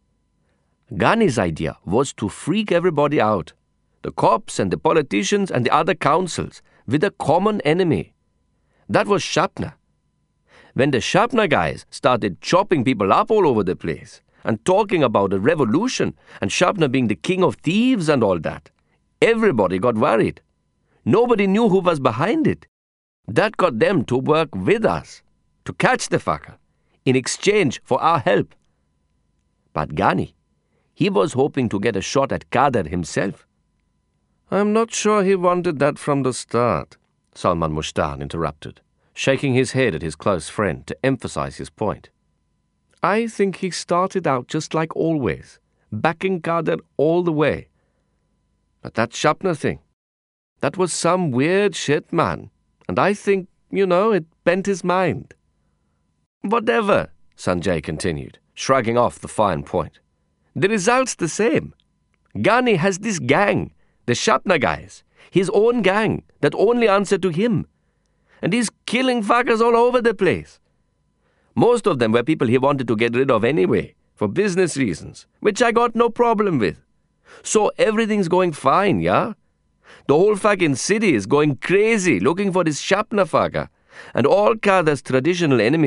Ghani's idea was to freak everybody out, the cops and the politicians and the other councils, with a common enemy. That was Shapna. When the Shapna guys started chopping people up all over the place and talking about a revolution and Shapna being the king of thieves and all that, everybody got worried. Nobody knew who was behind it. That got them to work with us, to catch the fucker, in exchange for our help. But Ghani, he was hoping to get a shot at Qadar himself. I'm not sure he wanted that from the start, Salman Mushtaq interrupted, shaking his head at his close friend to emphasize his point. I think he started out just like always, backing Qadar all the way. But that Shapna thing, that was some weird shit, man. And I think, you know, it bent his mind. Whatever, Sanjay continued, shrugging off the fine point. The result's the same. Ghani has this gang, the Shapna guys, his own gang that only answer to him. And he's killing fuckers all over the place. Most of them were people he wanted to get rid of anyway, for business reasons, which I got no problem with. So everything's going fine, yeah? The whole fucking city is going crazy looking for this Shapna fucker, and all Qadar's traditional enemies,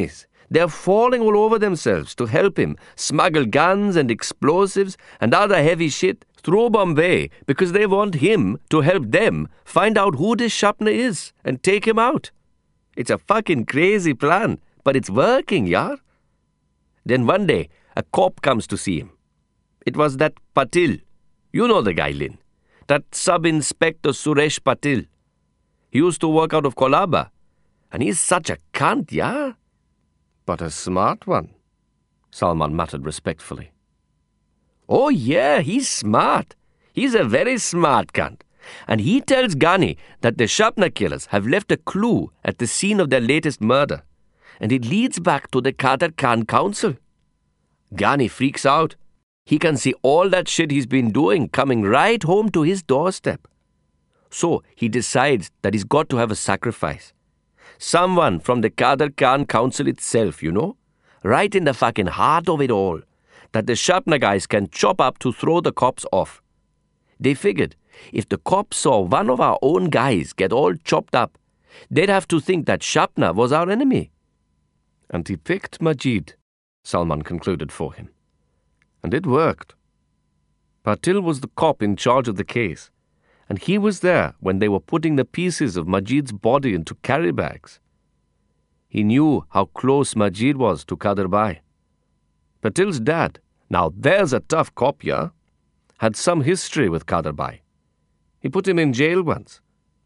They're falling all over themselves to help him smuggle guns and explosives and other heavy shit through Bombay because they want him to help them find out who this Shapna is and take him out. It's a fucking crazy plan, but it's working, yaar. Then one day, a cop comes to see him. It was that Patil. You know the guy, Lynn. That Sub-Inspector Suresh Patil. He used to work out of Colaba. And he's such a cunt, yeah? But a smart one, Salman muttered respectfully. Oh yeah, he's smart. He's a very smart cunt. And he tells Ghani that the Shapna killers have left a clue at the scene of their latest murder. And it leads back to the Kader Khan Council. Ghani freaks out. He can see all that shit he's been doing coming right home to his doorstep. So he decides that he's got to have a sacrifice. Someone from the Kader Khan Council itself, you know? Right in the fucking heart of it all. That the Shapna guys can chop up to throw the cops off. They figured if the cops saw one of our own guys get all chopped up, they'd have to think that Shapna was our enemy. And he picked Majid, Salman concluded for him. And it worked. Patil was the cop in charge of the case, and he was there when they were putting the pieces of Majid's body into carry bags. He knew how close Majid was to Kader Bhai. Patil's dad, now there's a tough cop, yeah, had some history with Kader Bhai. He put him in jail once.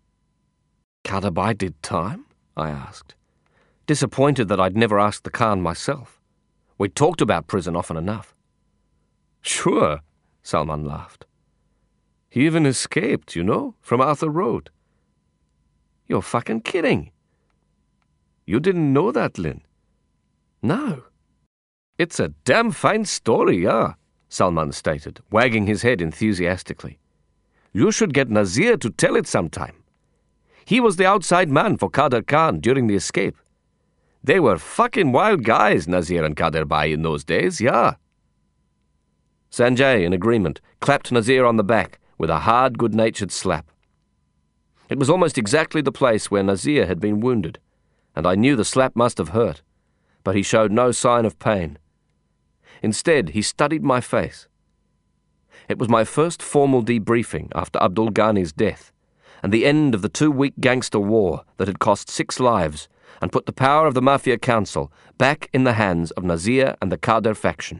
Kader Bhai did time? I asked, disappointed that I'd never asked the Khan myself. We'd talked about prison often enough. Sure, Salman laughed. He even escaped, you know, from Arthur Road. You're fucking kidding. You didn't know that, Lynn? No. It's a damn fine story, yeah, Salman stated, wagging his head enthusiastically. You should get Nazir to tell it sometime. He was the outside man for Kader Khan during the escape. They were fucking wild guys, Nazir and Kader Bhai, in those days, yeah. Sanjay, in agreement, clapped Nazir on the back with a hard, good-natured slap. It was almost exactly the place where Nazir had been wounded, and I knew the slap must have hurt, but he showed no sign of pain. Instead, he studied my face. It was my first formal debriefing after Abdul Ghani's death, and the end of the two-week gangster war that had cost six lives and put the power of the Mafia Council back in the hands of Nazir and the Kader faction.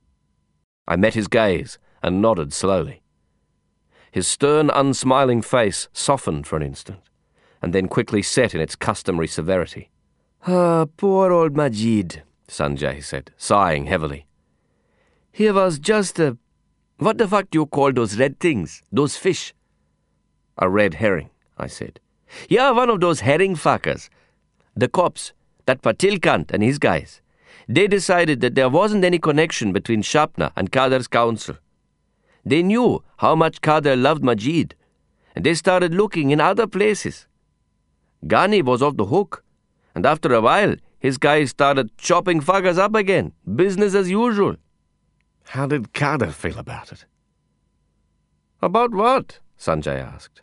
I met his gaze and nodded slowly. His stern, unsmiling face softened for an instant, and then quickly set in its customary severity. Ah, poor old Majid, Sanjay said, sighing heavily. He was just a... What the fuck do you call those red things? Those fish? A red herring, I said. Yeah, one of those herring fuckers. The cops, that Patil cunt and his guys, they decided that there wasn't any connection between Shapna and Kader's council. They knew how much Kader loved Majid, and they started looking in other places. Ghani was off the hook, and after a while, his guys started chopping fuckers up again, business as usual. How did Kader feel about it? About what? Sanjay asked.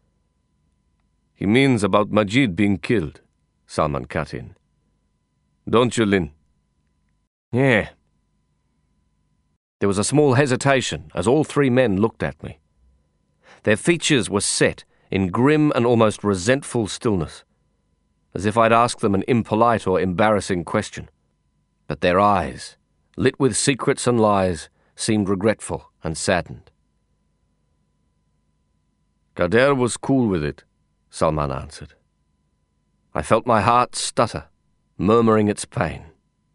He means about Majid being killed, Salman cut in. Don't you, Lynn? Yeah. There was a small hesitation as all three men looked at me. Their features were set in grim and almost resentful stillness, as if I'd asked them an impolite or embarrassing question. But their eyes, lit with secrets and lies, seemed regretful and saddened. Kader was cool with it, Salman answered. I felt my heart stutter, murmuring its pain.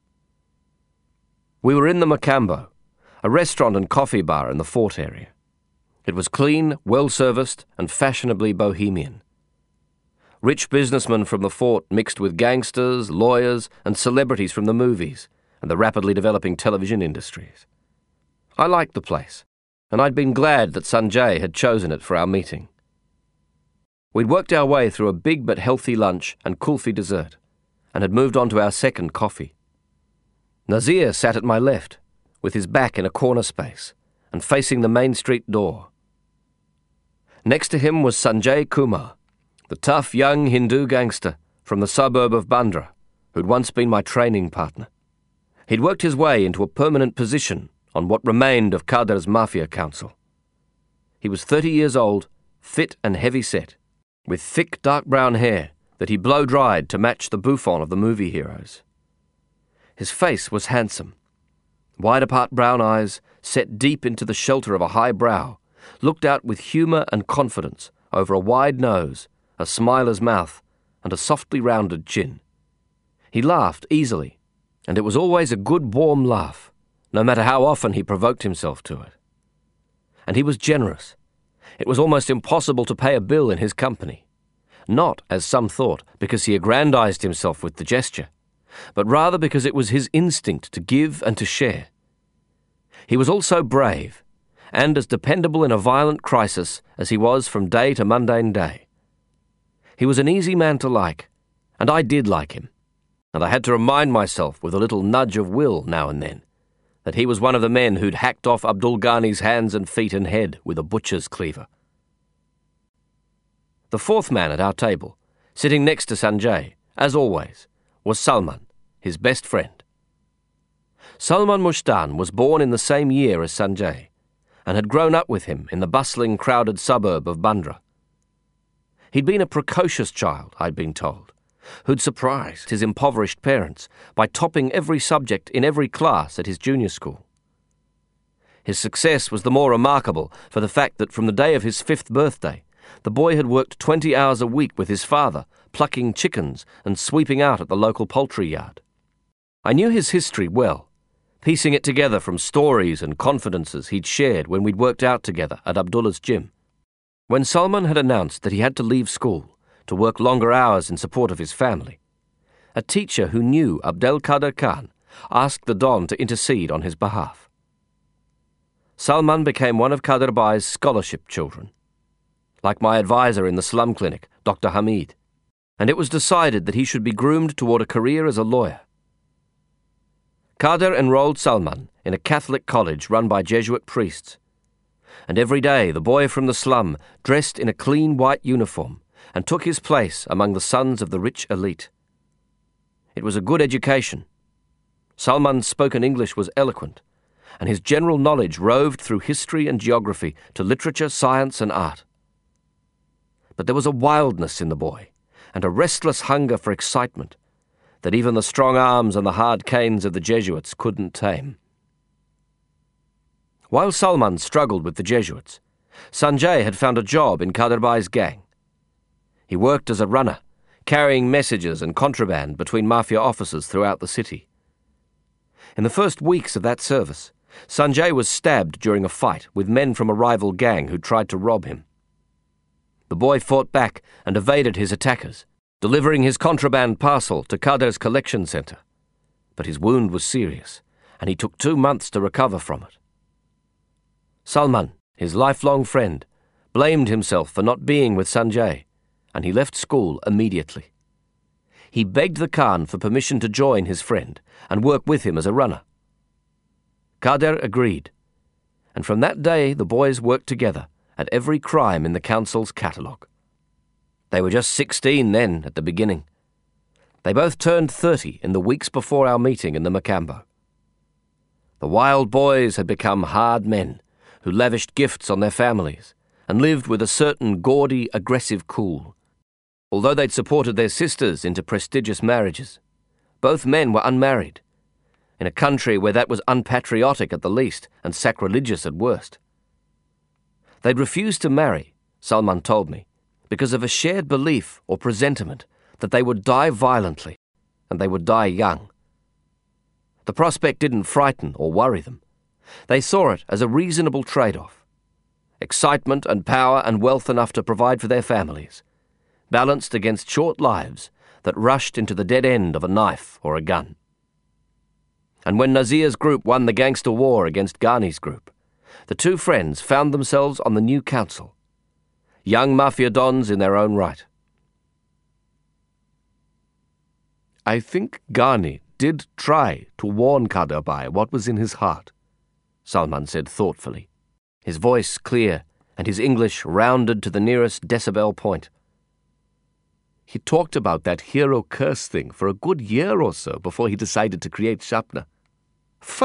We were in the Macambo, a restaurant and coffee bar in the fort area. It was clean, well-serviced, and fashionably bohemian. Rich businessmen from the fort mixed with gangsters, lawyers, and celebrities from the movies and the rapidly developing television industries. I liked the place, and I'd been glad that Sanjay had chosen it for our meeting. We'd worked our way through a big but healthy lunch and kulfi dessert, and had moved on to our second coffee. Nazir sat at my left, with his back in a corner space, and facing the main street door. Next to him was Sanjay Kumar, the tough young Hindu gangster from the suburb of Bandra, who'd once been my training partner. He'd worked his way into a permanent position on what remained of Kader's Mafia Council. He was thirty years old, fit and heavy-set, with thick dark brown hair that he blow-dried to match the bouffant of the movie heroes. His face was handsome. Wide-apart brown eyes, set deep into the shelter of a high brow, looked out with humour and confidence over a wide nose, a smiler's mouth, and a softly rounded chin. He laughed easily, and it was always a good warm laugh, no matter how often he provoked himself to it. And he was generous. It was almost impossible to pay a bill in his company, not, as some thought, because he aggrandized himself with the gesture, but rather because it was his instinct to give and to share. He was also brave, and as dependable in a violent crisis as he was from day to mundane day. He was an easy man to like, and I did like him, and I had to remind myself with a little nudge of will now and then that he was one of the men who'd hacked off Abdul Ghani's hands and feet and head with a butcher's cleaver. The fourth man at our table, sitting next to Sanjay, as always, was Salman, his best friend. Salman Mushtan was born in the same year as Sanjay, and had grown up with him in the bustling, crowded suburb of Bandra. He'd been a precocious child, I'd been told, who'd surprised his impoverished parents by topping every subject in every class at his junior school. His success was the more remarkable for the fact that from the day of his fifth birthday, the boy had worked twenty hours a week with his father, plucking chickens and sweeping out at the local poultry yard. I knew his history well, piecing it together from stories and confidences he'd shared when we'd worked out together at Abdullah's gym. When Salman had announced that he had to leave school to work longer hours in support of his family, a teacher who knew Abdel Kader Khan asked the Don to intercede on his behalf. Salman became one of Kader Bai's scholarship children, like my advisor in the slum clinic, Doctor Hamid, and it was decided that he should be groomed toward a career as a lawyer. Kader enrolled Salman in a Catholic college run by Jesuit priests, and every day the boy from the slum dressed in a clean white uniform and took his place among the sons of the rich elite. It was a good education. Salman's spoken English was eloquent, and his general knowledge roved through history and geography to literature, science, and art. But there was a wildness in the boy, and a restless hunger for excitement that even the strong arms and the hard canes of the Jesuits couldn't tame. While Salman struggled with the Jesuits, Sanjay had found a job in Kader Bai's gang. He worked as a runner, carrying messages and contraband between mafia offices throughout the city. In the first weeks of that service, Sanjay was stabbed during a fight with men from a rival gang who tried to rob him. The boy fought back and evaded his attackers, delivering his contraband parcel to Kader's collection centre. But his wound was serious, and he took two months to recover from it. Salman, his lifelong friend, blamed himself for not being with Sanjay, and he left school immediately. He begged the Khan for permission to join his friend and work with him as a runner. Kader agreed, and from that day the boys worked together at every crime in the council's catalogue. They were just sixteen then at the beginning. They both turned thirty in the weeks before our meeting in the Macambo. The wild boys had become hard men who lavished gifts on their families and lived with a certain gaudy, aggressive cool. Although they'd supported their sisters into prestigious marriages, both men were unmarried, in a country where that was unpatriotic at the least and sacrilegious at worst. They'd refused to marry, Salman told me, because of a shared belief or presentiment that they would die violently, and they would die young. The prospect didn't frighten or worry them. They saw it as a reasonable trade-off. Excitement and power and wealth enough to provide for their families, balanced against short lives that rushed into the dead end of a knife or a gun. And when Nazir's group won the gangster war against Ghani's group, the two friends found themselves on the new council, young mafia dons in their own right. I think Ghani did try to warn Kader Bai what was in his heart, Salman said thoughtfully, his voice clear and his English rounded to the nearest decibel point. He talked about that hero curse thing for a good year or so before he decided to create Shapna.